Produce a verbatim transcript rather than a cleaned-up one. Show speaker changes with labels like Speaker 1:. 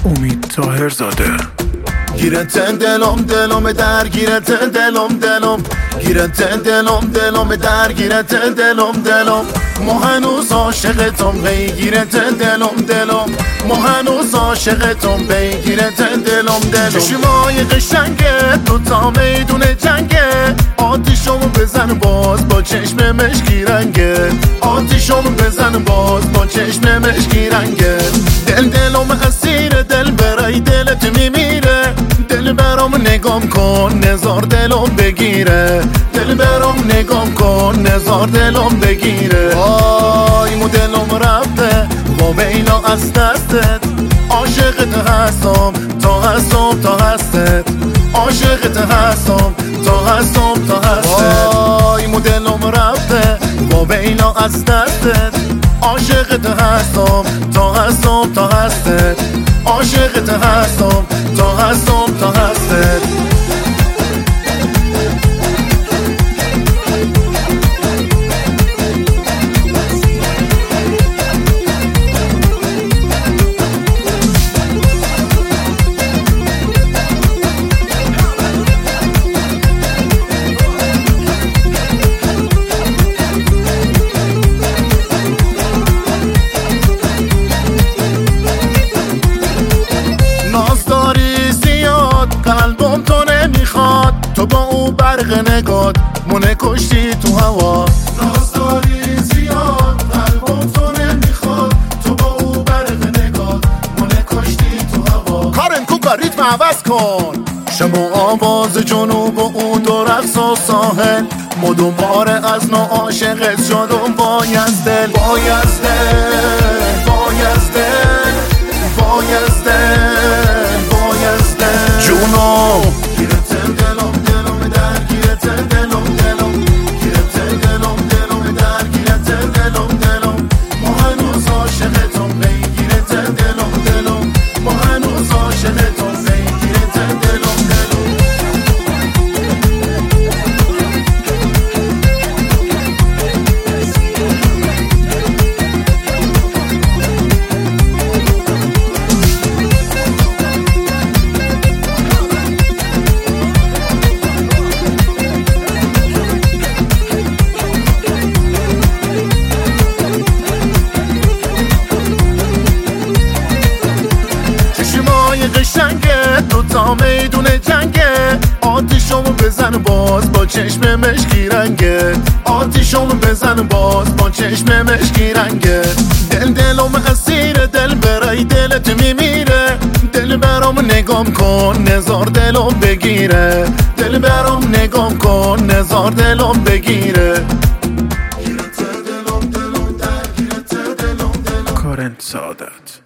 Speaker 1: امید طاهرزاده.
Speaker 2: گیرت دلم دلم درگیرت دلم دلم گیرت دلم دلم درگیرت دلم دلم ما هنوز عاشقتم بگیرت دلم دلم ما هنوز عاشقتم بگیرت دلم دلم چشمای قشنگه تو تا میدون جنگه آتیشمو بزن باز با چشم مشکی رنگه آتیشمو بزن باز با چشم مشکی رنگه دل دلم اسیر دل برای دلت میمیره دل برام نگام کن نزار دلم بگیره دل برام نگام کن نزار دلم بگیره وای مو دلم رفته با بینا از دستت عاشقت هستم تا هستم تا هستت عاشقت هستم تا هستم تا هستت وای مو دلم رفته با بینا از دستت عاشقت هستم تا هستم تا هستت عاشقت هستم تا هستم تا هستت قلبم تو نمیخواد تو با او برق نگات مونه کشتی تو هوا ناز داری زیاد قلبم تو نمیخواد تو با او برق نگات مونه کشتی تو هوا کارن کو ریتم عوض کن شما آواز جنوب و او دو رقص و ساحل مدوماره از نو عاشقت شدم بایز دل بایز دل بایز دل بایز دل بایز دل جونو گیرت دلم دلم درگیرت دلم دلم گیرت دلم دلم درگیرت دلم دلم ما هنوز عاشقتم بگیرت دلم دلم ما هنوز عاشقتم بگیرت دلم دلم قشنگه تو تا میدون جنگه آتیشمو بزن باز با چشم مشکی رنگه آتیشمو بزن باز با چشم مشکی رنگه دل دلم اسیر دل برای دلت میمیره دل برام نگام کن نزار دلم بگیره دل برام نگام کن نزار دلم بگیره
Speaker 1: کارن سعادت.